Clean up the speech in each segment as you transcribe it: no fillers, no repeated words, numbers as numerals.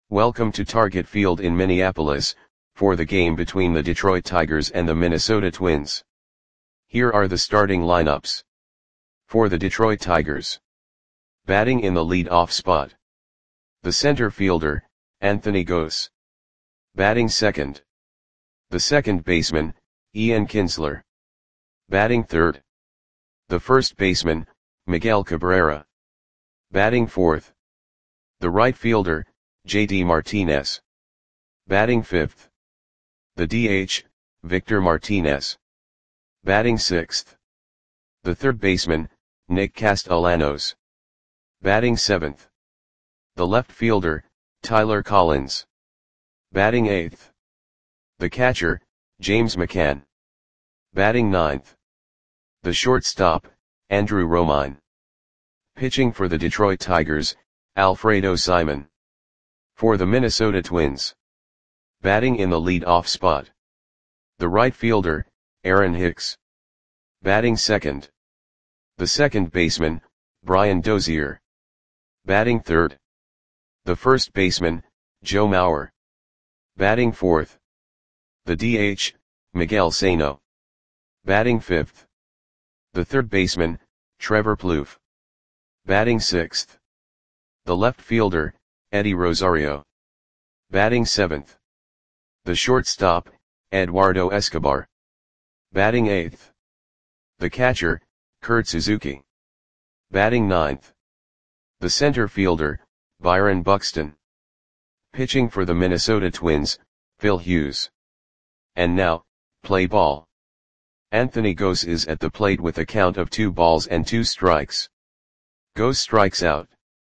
Welcome to Target Field in Minneapolis, for the game between the Detroit Tigers and the Minnesota Twins. Here are the starting lineups. For the Detroit Tigers. Batting in the lead-off spot. The center fielder, Anthony Gose. Batting second. The second baseman, Ian Kinsler. Batting third. The first baseman, Miguel Cabrera. Batting fourth. The right fielder, J.D. Martinez. Batting fifth. The DH, Victor Martinez. Batting sixth. The third baseman, Nick Castellanos. Batting seventh. The left fielder, Tyler Collins. Batting eighth. The catcher, James McCann. Batting ninth. The shortstop, Andrew Romine. Pitching for the Detroit Tigers, Alfredo Simon. For the Minnesota Twins. Batting in the lead-off spot. The right fielder, Aaron Hicks. Batting second. The second baseman, Brian Dozier. Batting third. The first baseman, Joe Mauer. Batting fourth. The DH, Miguel Sano. Batting fifth. The third baseman, Trevor Plouffe. Batting sixth. The left fielder, Eddie Rosario. Batting seventh. The shortstop, Eduardo Escobar. Batting eighth. The catcher, Kurt Suzuki. Batting ninth. The center fielder, Byron Buxton. Pitching for the Minnesota Twins, Phil Hughes. And now, play ball. Anthony Gose is at the plate with a count of 2 balls and 2 strikes. Gose strikes out.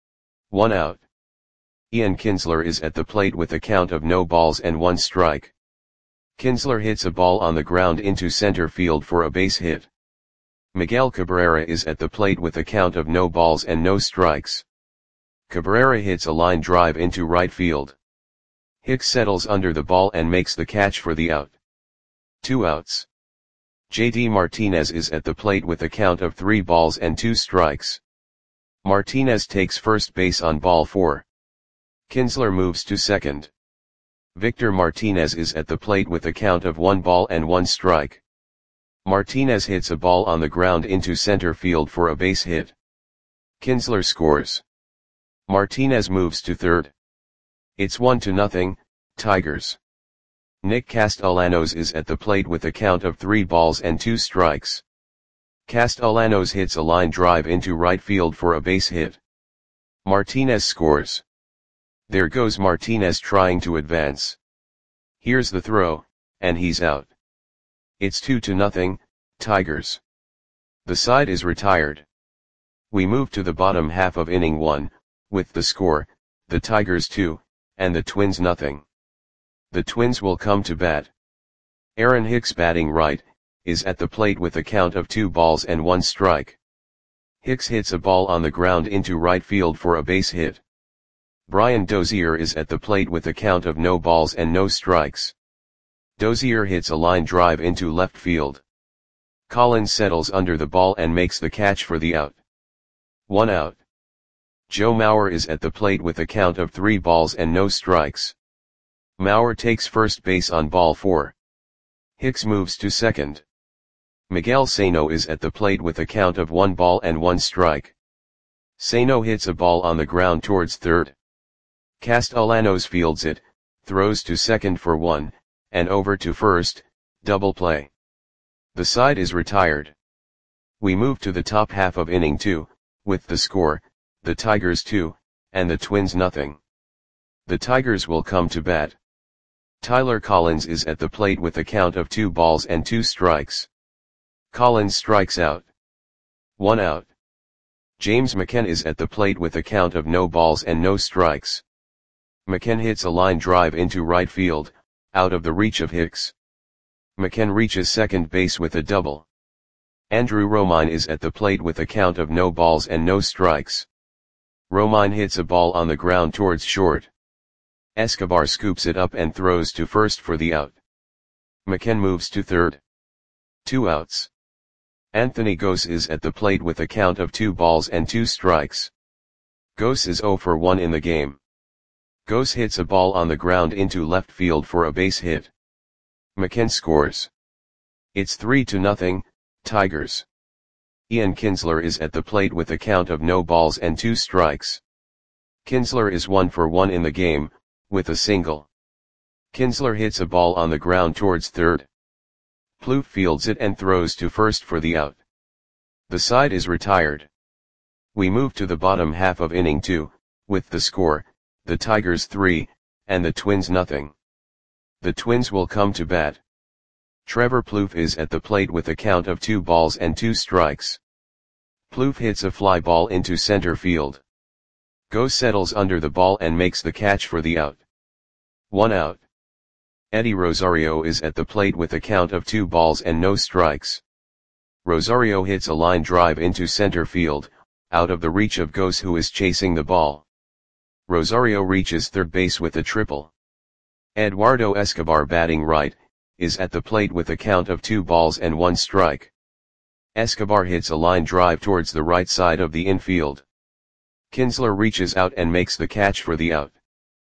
1 out. Ian Kinsler is at the plate with a count of no balls and 1 strike. Kinsler hits a ball on the ground into center field for a base hit. Miguel Cabrera is at the plate with a count of no balls and no strikes. Cabrera hits a line drive into right field. Hicks settles under the ball and makes the catch for the out. 2 outs. J.D. Martinez is at the plate with a count of 3 balls and 2 strikes. Martinez takes first base on ball 4. Kinsler moves to second. Victor Martinez is at the plate with a count of 1 ball and 1 strike. Martinez hits a ball on the ground into center field for a base hit. Kinsler scores. Martinez moves to third. It's 1-0, Tigers. Nick Castellanos is at the plate with a count of 3 balls and 2 strikes. Castellanos hits a line drive into right field for a base hit. Martinez scores. There goes Martinez trying to advance. Here's the throw, and he's out. It's 2-0, Tigers. The side is retired. We move to the bottom half of inning 1, with the score, the Tigers 2, and the Twins nothing. The Twins will come to bat. Aaron Hicks batting right, is at the plate with a count of 2 balls and 1 strike. Hicks hits a ball on the ground into right field for a base hit. Brian Dozier is at the plate with a count of no balls and no strikes. Dozier hits a line drive into left field. Collins settles under the ball and makes the catch for the out. 1 out. Joe Mauer is at the plate with a count of 3 balls and no strikes. Mauer takes first base on ball 4. Hicks moves to second. Miguel Sano is at the plate with a count of 1 ball and 1 strike. Sano hits a ball on the ground towards third. Castellanos fields it, throws to second for 1, and over to first, double play. The side is retired. We move to the top half of inning 2, with the score, the Tigers 2, and the Twins nothing. The Tigers will come to bat. Tyler Collins is at the plate with a count of 2 balls and 2 strikes. Collins strikes out. 1 out. James McCann is at the plate with a count of no balls and no strikes. McCann hits a line drive into right field, out of the reach of Hicks. McCann reaches second base with a double. Andrew Romine is at the plate with a count of no balls and no strikes. Romine hits a ball on the ground towards short. Escobar scoops it up and throws to first for the out. McCann moves to third. 2 outs. Anthony Gose is at the plate with a count of 2 balls and 2 strikes. Gose is 0 for 1 in the game. Goes hits a ball on the ground into left field for a base hit. McKen scores. It's 3-0, Tigers. Ian Kinsler is at the plate with a count of no balls and 2 strikes. Kinsler is 1 for 1 in the game, with a single. Kinsler hits a ball on the ground towards third. Plouffe fields it and throws to first for the out. The side is retired. We move to the bottom half of inning 2, with the score, the Tigers 3, and the Twins nothing. The Twins will come to bat. Trevor Plouffe is at the plate with a count of 2 balls and 2 strikes. Plouffe hits a fly ball into center field. Goes settles under the ball and makes the catch for the out. 1 out. Eddie Rosario is at the plate with a count of 2 balls and no strikes. Rosario hits a line drive into center field, out of the reach of Goes, who is chasing the ball. Rosario reaches third base with a triple. Eduardo Escobar, batting right, is at the plate with a count of 2 balls and 1 strike. Escobar hits a line drive towards the right side of the infield. Kinsler reaches out and makes the catch for the out.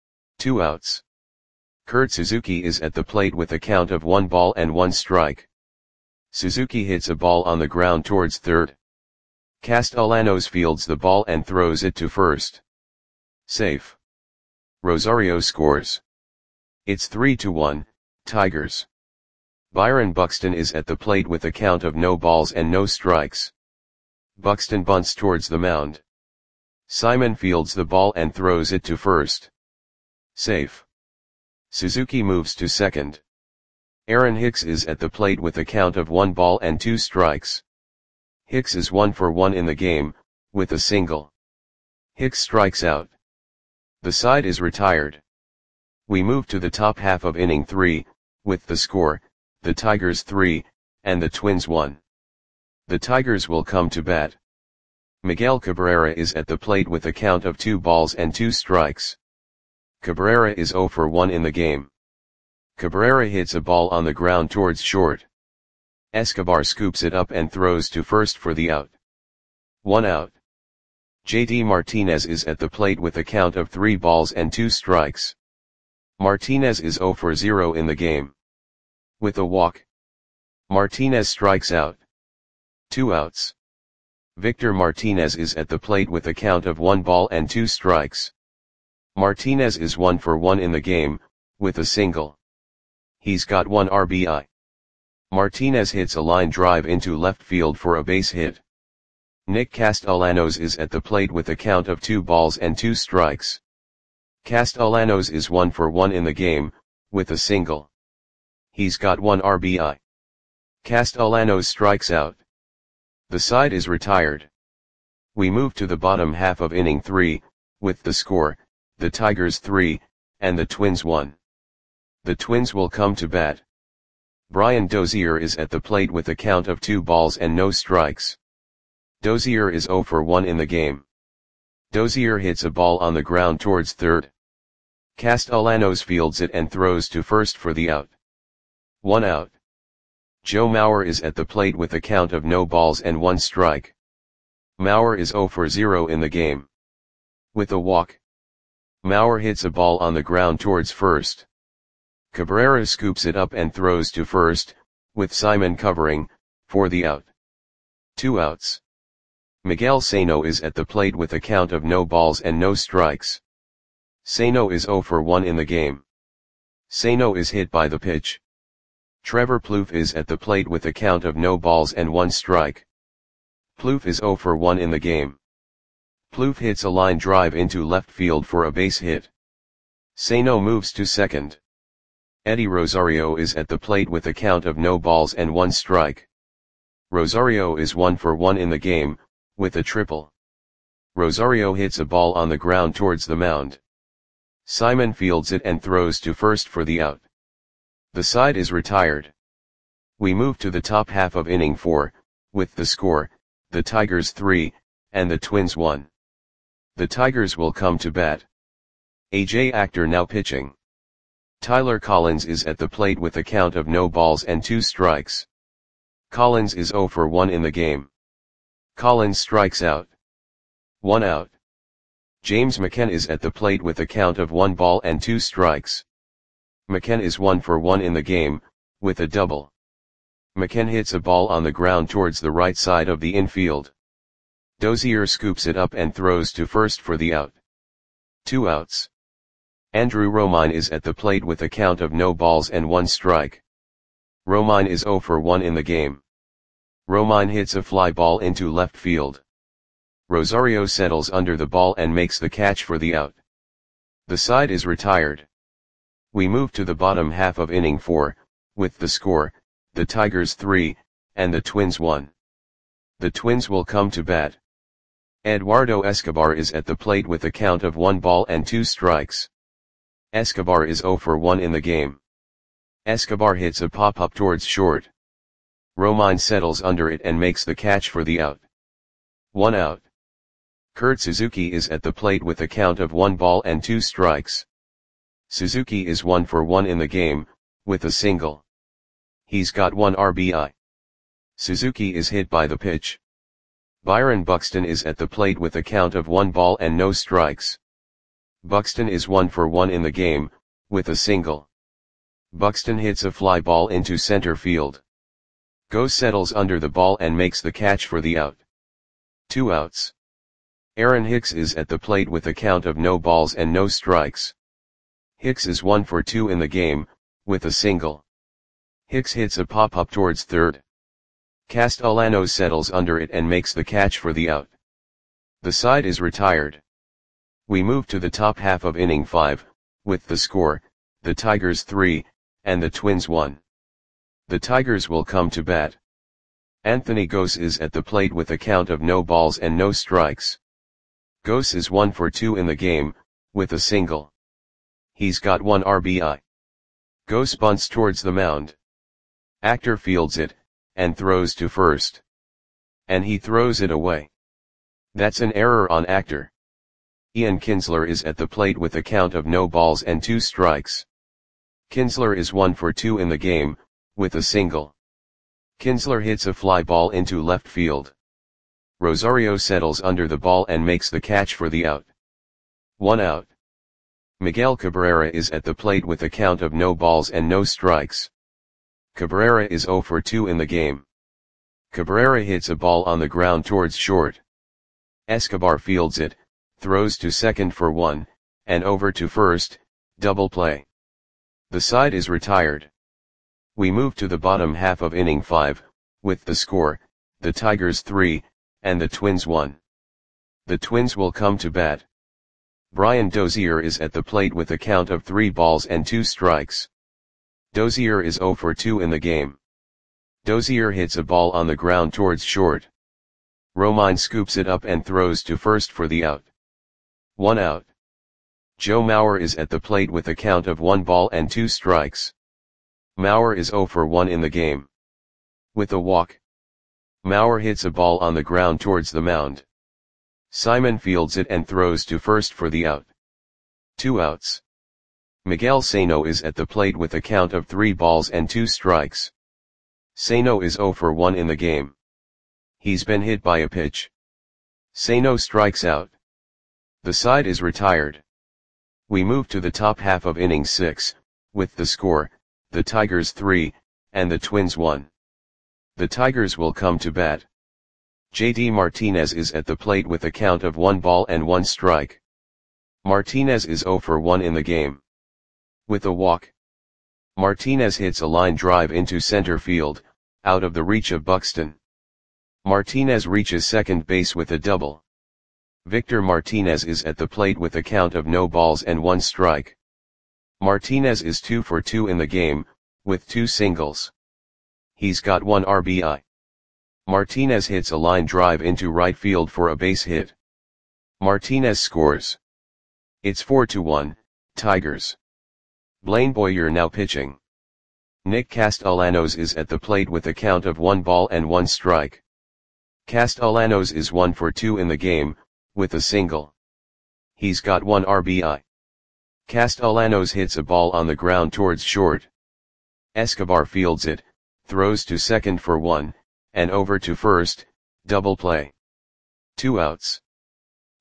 2 outs. Kurt Suzuki is at the plate with a count of 1 ball and 1 strike. Suzuki hits a ball on the ground towards third. Castellanos fields the ball and throws it to first. Safe. Rosario scores. It's 3-1, Tigers. Byron Buxton is at the plate with a count of no balls and no strikes. Buxton bunts towards the mound. Simon fields the ball and throws it to first. Safe. Suzuki moves to second. Aaron Hicks is at the plate with a count of 1 ball and 2 strikes. Hicks is 1 for 1 in the game, with a single. Hicks strikes out. The side is retired. We move to the top half of inning 3, with the score, the Tigers 3, and the Twins 1. The Tigers will come to bat. Miguel Cabrera is at the plate with a count of 2 balls and 2 strikes. Cabrera is 0 for 1 in the game. Cabrera hits a ball on the ground towards short. Escobar scoops it up and throws to first for the out. 1 out. JD Martinez is at the plate with a count of 3 balls and 2 strikes. Martinez is 0 for 0 in the game. With a walk. Martinez strikes out. 2 outs. Victor Martinez is at the plate with a count of 1 ball and 2 strikes. Martinez is 1 for 1 in the game, with a single. He's got 1 RBI. Martinez hits a line drive into left field for a base hit. Nick Castellanos is at the plate with a count of 2 balls and 2 strikes. Castellanos is 1 for 1 in the game, with a single. He's got 1 RBI. Castellanos strikes out. The side is retired. We move to the bottom half of inning 3, with the score, the Tigers 3, and the Twins 1. The Twins will come to bat. Brian Dozier is at the plate with a count of 2 balls and no strikes. Dozier is 0 for 1 in the game. Dozier hits a ball on the ground towards third. Castellanos fields it and throws to first for the out. 1 out. Joe Mauer is at the plate with a count of no balls and 1 strike. Mauer is 0 for 0 in the game. With a walk. Mauer hits a ball on the ground towards first. Cabrera scoops it up and throws to first, with Simon covering, for the out. 2 outs. Miguel Sano is at the plate with a count of no balls and no strikes. Sano is 0 for 1 in the game. Sano is hit by the pitch. Trevor Plouffe is at the plate with a count of no balls and 1 strike. Plouffe is 0 for 1 in the game. Plouffe hits a line drive into left field for a base hit. Sano moves to second. Eddie Rosario is at the plate with a count of no balls and 1 strike. Rosario is 1 for 1 in the game, with a triple. Rosario hits a ball on the ground towards the mound. Simon fields it and throws to first for the out. The side is retired. We move to the top half of inning 4, with the score, the Tigers 3, and the Twins 1. The Tigers will come to bat. AJ Actor now pitching. Tyler Collins is at the plate with a count of no balls and 2 strikes. Collins is 0 for 1 in the game. Collins strikes out. 1 out. James McKen is at the plate with a count of 1 ball and 2 strikes. McKen is 1 for 1 in the game, with a double. McKen hits a ball on the ground towards the right side of the infield. Dozier scoops it up and throws to first for the out. 2 outs. Andrew Romine is at the plate with a count of no balls and 1 strike. Romine is 0 for 1 in the game. Romine hits a fly ball into left field. Rosario settles under the ball and makes the catch for the out. The side is retired. We move to the bottom half of inning 4, with the score, the Tigers 3, and the Twins 1. The Twins will come to bat. Eduardo Escobar is at the plate with a count of 1 ball and 2 strikes. Escobar is 0 for 1 in the game. Escobar hits a pop-up towards short. Romine settles under it and makes the catch for the out. 1 out. Kurt Suzuki is at the plate with a count of 1 ball and 2 strikes. Suzuki is 1 for 1 in the game, with a single. He's got 1 RBI. Suzuki is hit by the pitch. Byron Buxton is at the plate with a count of 1 ball and no strikes. Buxton is 1 for 1 in the game, with a single. Buxton hits a fly ball into center field. Goes settles under the ball and makes the catch for the out. 2 outs. Aaron Hicks is at the plate with a count of no balls and no strikes. Hicks is 1 for 2 in the game, with a single. Hicks hits a pop-up towards third. Castellanos settles under it and makes the catch for the out. The side is retired. We move to the top half of inning 5, with the score, the Tigers 3, and the Twins 1. The Tigers will come to bat. Anthony Gose is at the plate with a count of no balls and no strikes. Gose is 1 for 2 in the game, with a single. He's got 1 RBI. Gose bunts towards the mound. Actor fields it, and throws to first. And he throws it away. That's an error on Actor. Ian Kinsler is at the plate with a count of no balls and 2 strikes. Kinsler is 1 for 2 in the game, with a single. Kinsler hits a fly ball into left field. Rosario settles under the ball and makes the catch for the out. 1 out. Miguel Cabrera is at the plate with a count of no balls and no strikes. Cabrera is 0 for 2 in the game. Cabrera hits a ball on the ground towards short. Escobar fields it, throws to second for 1, and over to first, double play. The side is retired. We move to the bottom half of inning 5, with the score, the Tigers 3, and the Twins 1. The Twins will come to bat. Brian Dozier is at the plate with a count of 3 balls and 2 strikes. Dozier is 0 for 2 in the game. Dozier hits a ball on the ground towards short. Romine scoops it up and throws to first for the out. 1 out. Joe Mauer is at the plate with a count of 1 ball and 2 strikes. Mauer is 0 for 1 in the game. With a walk. Mauer hits a ball on the ground towards the mound. Simon fields it and throws to first for the out. 2 outs. Miguel Sano is at the plate with a count of 3 balls and 2 strikes. Sano is 0 for 1 in the game. He's been hit by a pitch. Sano strikes out. The side is retired. We move to the top half of inning 6, with the score, the Tigers 3, and the Twins 1. The Tigers will come to bat. JD Martinez is at the plate with a count of 1 ball and 1 strike. Martinez is 0 for 1 in the game. With a walk. Martinez hits a line drive into center field, out of the reach of Buxton. Martinez reaches second base with a double. Victor Martinez is at the plate with a count of no balls and 1 strike. Martinez is 2 for 2 in the game, with 2 singles. He's got 1 RBI. Martinez hits a line drive into right field for a base hit. Martinez scores. It's 4-1, Tigers. Blaine Boyer now pitching. Nick Castellanos is at the plate with a count of 1 ball and 1 strike. Castellanos is 1 for 2 in the game, with a single. He's got 1 RBI. Castellanos hits a ball on the ground towards short. Escobar fields it, throws to second for 1, and over to first, double play. 2 outs.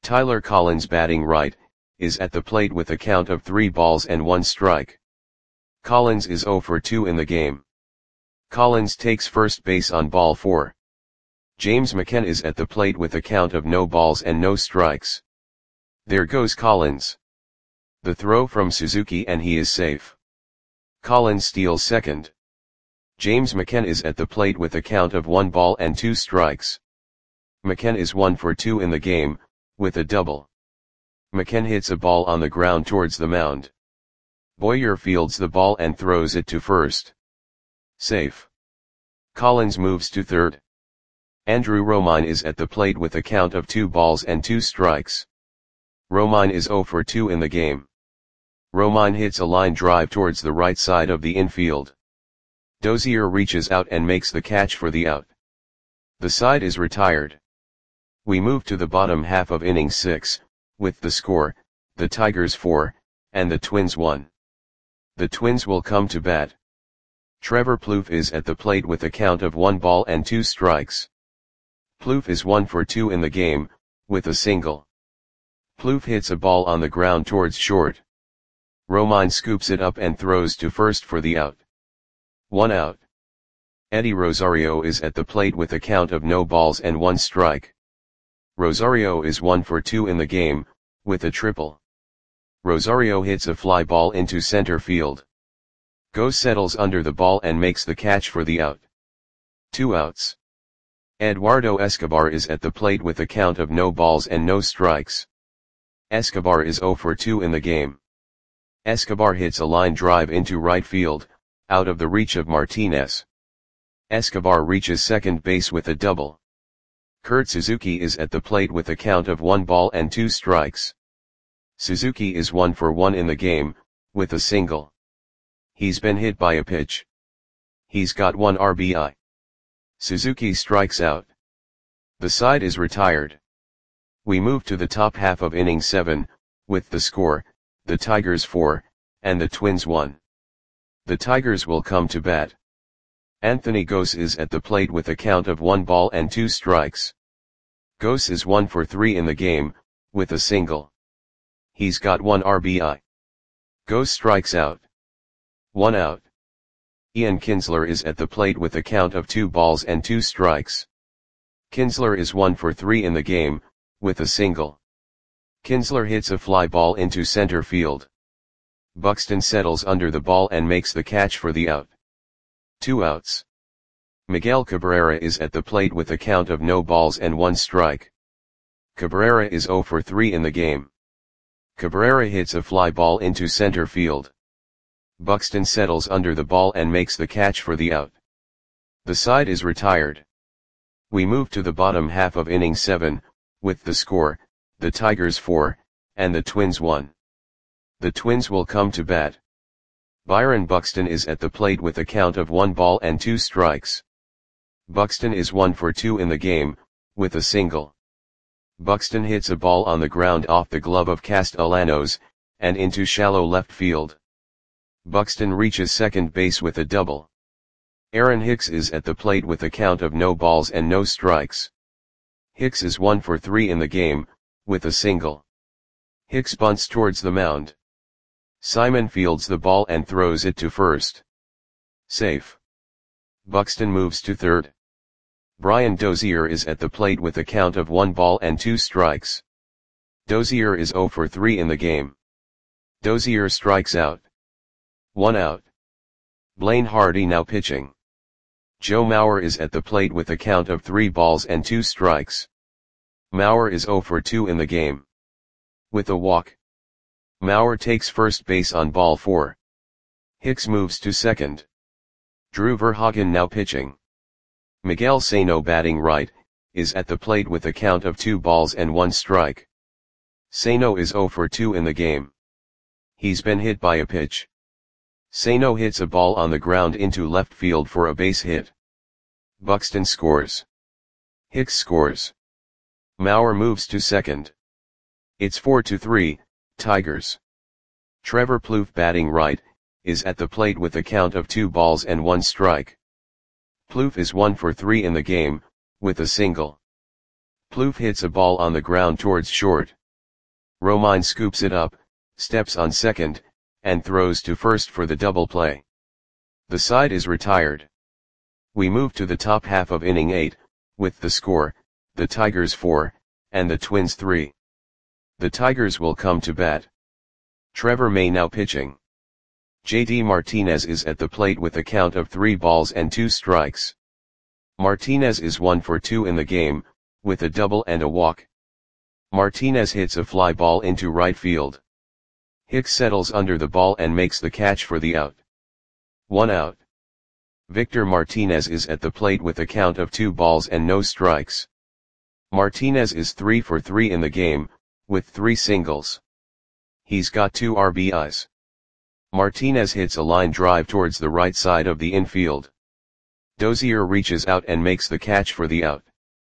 Tyler Collins batting right, is at the plate with a count of 3 balls and 1 strike. Collins is 0 for 2 in the game. Collins takes first base on ball 4. James McCann is at the plate with a count of no balls and no strikes. There goes Collins. The throw from Suzuki and he is safe. Collins steals second. James McCann is at the plate with a count of 1 ball and 2 strikes. McCann is 1 for 2 in the game, with a double. McCann hits a ball on the ground towards the mound. Boyer fields the ball and throws it to first. Safe. Collins moves to third. Andrew Romine is at the plate with a count of 2 balls and 2 strikes. Romine is 0 for 2 in the game. Romine hits a line drive towards the right side of the infield. Dozier reaches out and makes the catch for the out. The side is retired. We move to the bottom half of inning 6, with the score, the Tigers 4, and the Twins 1. The Twins will come to bat. Trevor Plouffe is at the plate with a count of 1 ball and 2 strikes. Plouffe is 1 for 2 in the game, with a single. Plouffe hits a ball on the ground towards short. Romine scoops it up and throws to first for the out. 1 out. Eddie Rosario is at the plate with a count of no balls and 1 strike. Rosario is 1 for 2 in the game, with a triple. Rosario hits a fly ball into center field. Goes settles under the ball and makes the catch for the out. 2 outs. Eduardo Escobar is at the plate with a count of no balls and no strikes. Escobar is 0 for 2 in the game. Escobar hits a line drive into right field, out of the reach of Martinez. Escobar reaches second base with a double. Kurt Suzuki is at the plate with a count of 1 ball and 2 strikes. Suzuki is 1 for 1 in the game, with a single. He's been hit by a pitch. He's got 1 RBI. Suzuki strikes out. The side is retired. We move to the top half of inning 7, with the score, the Tigers 4, and the Twins 1. The Tigers will come to bat. Anthony Gose is at the plate with a count of 1 ball and 2 strikes. Gose is 1 for 3 in the game, with a single. He's got 1 RBI. Gose strikes out. 1 out. Ian Kinsler is at the plate with a count of 2 balls and 2 strikes. Kinsler is 1 for 3 in the game, with a single. Kinsler hits a fly ball into center field. Buxton settles under the ball and makes the catch for the out. 2 outs. Miguel Cabrera is at the plate with a count of no balls and 1 strike. Cabrera is 0 for 3 in the game. Cabrera hits a fly ball into center field. Buxton settles under the ball and makes the catch for the out. The side is retired. We move to the bottom half of inning 7, with the score, the Tigers 4, and the Twins 1. The Twins will come to bat. Byron Buxton is at the plate with a count of 1 ball and 2 strikes. Buxton is 1 for 2 in the game, with a single. Buxton hits a ball on the ground off the glove of Castellanos, and into shallow left field. Buxton reaches second base with a double. Aaron Hicks is at the plate with a count of no balls and no strikes. Hicks is 1 for 3 in the game, with a single. Hicks bunts towards the mound. Simon fields the ball and throws it to first. Safe. Buxton moves to third. Brian Dozier is at the plate with a count of 1 ball and 2 strikes. Dozier is 0 for 3 in the game. Dozier strikes out. 1 out. Blaine Hardy now pitching. Joe Mauer is at the plate with a count of 3 balls and 2 strikes. Mauer is 0 for 2 in the game. With a walk. Mauer takes first base on ball 4. Hicks moves to second. Drew Verhagen now pitching. Miguel Sano batting right, is at the plate with a count of 2 balls and 1 strike. Sano is 0 for 2 in the game. He's been hit by a pitch. Sano hits a ball on the ground into left field for a base hit. Buxton scores. Hicks scores. Mauer moves to second. It's 4-3, Tigers. Trevor Plouffe batting right, is at the plate with a count of 2 balls and 1 strike. Plouffe is 1 for 3 in the game, with a single. Plouffe hits a ball on the ground towards short. Romine scoops it up, steps on second, and throws to first for the double play. The side is retired. We move to the top half of inning 8, with the score, the Tigers 4, and the Twins 3. The Tigers will come to bat. Trevor May now pitching. JD Martinez is at the plate with a count of 3 balls and 2 strikes. Martinez is 1 for 2 in the game, with a double and a walk. Martinez hits a fly ball into right field. Hicks settles under the ball and makes the catch for the out. 1 out. Victor Martinez is at the plate with a count of 2 balls and no strikes. Martinez is 3 for 3 in the game, with 3 singles. He's got 2 RBIs. Martinez hits a line drive towards the right side of the infield. Dozier reaches out and makes the catch for the out.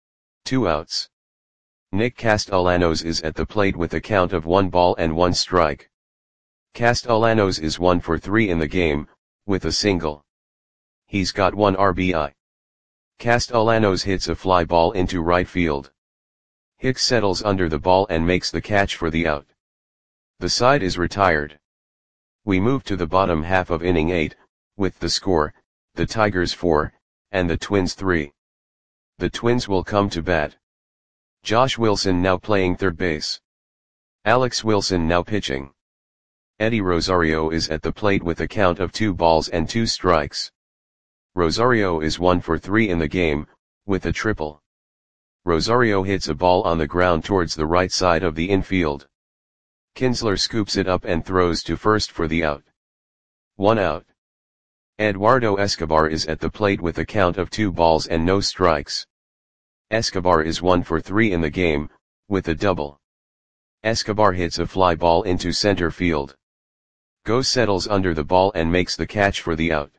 2 outs. Nick Castellanos is at the plate with a count of 1 ball and 1 strike. Castellanos is 1 for 3 in the game, with a single. He's got 1 RBI. Castellanos hits a fly ball into right field. Hicks settles under the ball and makes the catch for the out. The side is retired. We move to the bottom half of inning 8, with the score, the Tigers 4, and the Twins 3. The Twins will come to bat. Josh Wilson now playing third base. Alex Wilson now pitching. Eddie Rosario is at the plate with a count of 2 balls and 2 strikes. Rosario is 1 for 3 in the game, with a triple. Rosario hits a ball on the ground towards the right side of the infield. Kinsler scoops it up and throws to first for the out. 1 out. Eduardo Escobar is at the plate with a count of 2 balls and no strikes. Escobar is 1 for 3 in the game, with a double. Escobar hits a fly ball into center field. Goes settles under the ball and makes the catch for the out.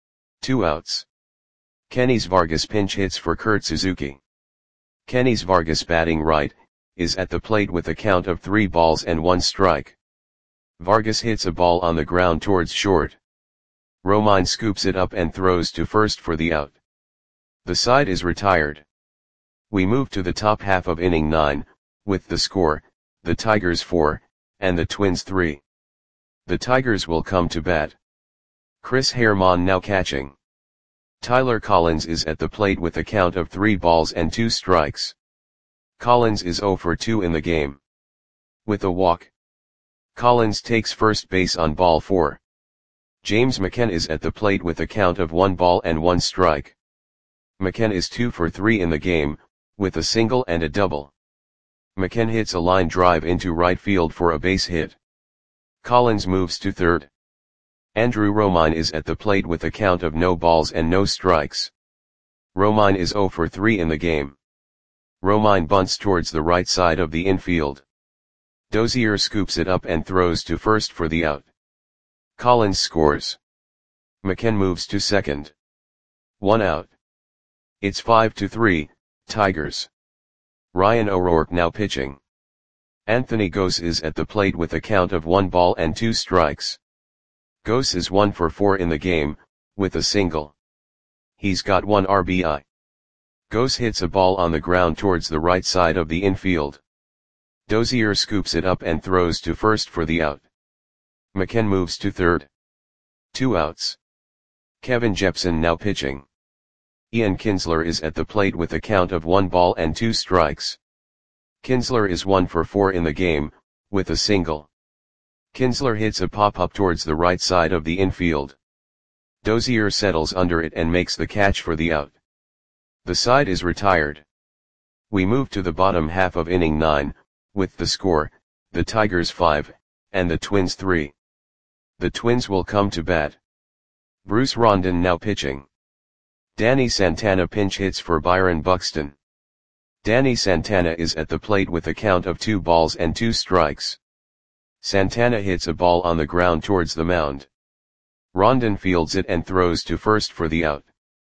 2 outs. Kenys Vargas pinch hits for Kurt Suzuki. Kenys Vargas batting right, is at the plate with a count of 3 balls and 1 strike. Vargas hits a ball on the ground towards short. Romine scoops it up and throws to first for the out. The side is retired. We move to the top half of inning 9, with the score, the Tigers 4, and the Twins 3. The Tigers will come to bat. Chris Herrmann now catching. Tyler Collins is at the plate with a count of 3 balls and 2 strikes. Collins is 0 for 2 in the game. With a walk. Collins takes first base on ball 4. James McCann is at the plate with a count of 1 ball and 1 strike. McCann is 2 for 3 in the game, with a single and a double. McCann hits a line drive into right field for a base hit. Collins moves to third. Andrew Romine is at the plate with a count of no balls and no strikes. Romine is 0 for 3 in the game. Romine bunts towards the right side of the infield. Dozier scoops it up and throws to first for the out. Collins scores. McCann moves to second. 1 out. It's 5-3, Tigers. Ryan O'Rourke now pitching. Anthony Gose is at the plate with a count of 1 ball and 2 strikes. Gose is 1 for 4 in the game, with a single. He's got 1 RBI. Gose hits a ball on the ground towards the right side of the infield. Dozier scoops it up and throws to first for the out. McCann moves to third. 2 outs. Kevin Jepson now pitching. Ian Kinsler is at the plate with a count of 1 ball and 2 strikes. Kinsler is 1 for 4 in the game, with a single. Kinsler hits a pop-up towards the right side of the infield. Dozier settles under it and makes the catch for the out. The side is retired. We move to the bottom half of inning 9, with the score, the Tigers 5, and the Twins 3. The Twins will come to bat. Bruce Rondon now pitching. Danny Santana pinch hits for Byron Buxton. Danny Santana is at the plate with a count of 2 balls and 2 strikes. Santana hits a ball on the ground towards the mound. Rondon fields it and throws to first for the out.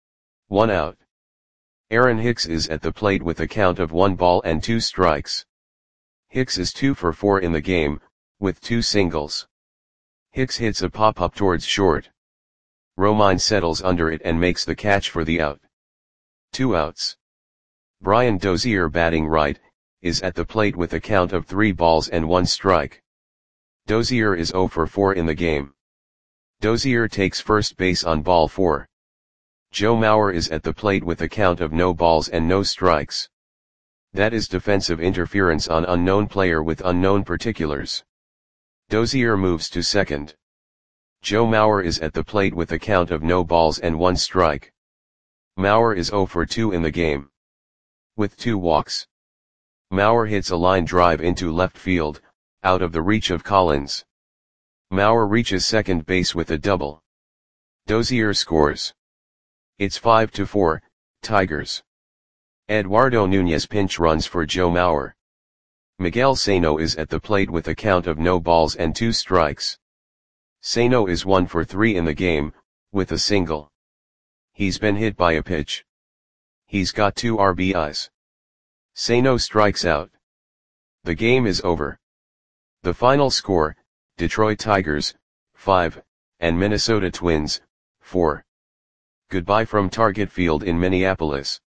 1 out. Aaron Hicks is at the plate with a count of 1 ball and 2 strikes. Hicks is 2 for 4 in the game, with 2 singles. Hicks hits a pop-up towards short. Romine settles under it and makes the catch for the out. 2 outs. Brian Dozier batting right, is at the plate with a count of 3 balls and 1 strike. Dozier is 0 for 4 in the game. Dozier takes first base on ball 4. Joe Mauer is at the plate with a count of no balls and no strikes. That is defensive interference on unknown player with unknown particulars. Dozier moves to second. Joe Mauer is at the plate with a count of no balls and 1 strike. Mauer is 0 for 2 in the game. With 2 walks. Mauer hits a line drive into left field, out of the reach of Collins. Mauer reaches second base with a double. Dozier scores. It's 5-4, Tigers. Eduardo Nunez pinch runs for Joe Mauer. Miguel Sano is at the plate with a count of no balls and 2 strikes. Sano is 1 for 3 in the game, with a single. He's been hit by a pitch. He's got 2 RBIs. Sano strikes out. The game is over. The final score, Detroit Tigers, 5, and Minnesota Twins, 4. Goodbye from Target Field in Minneapolis.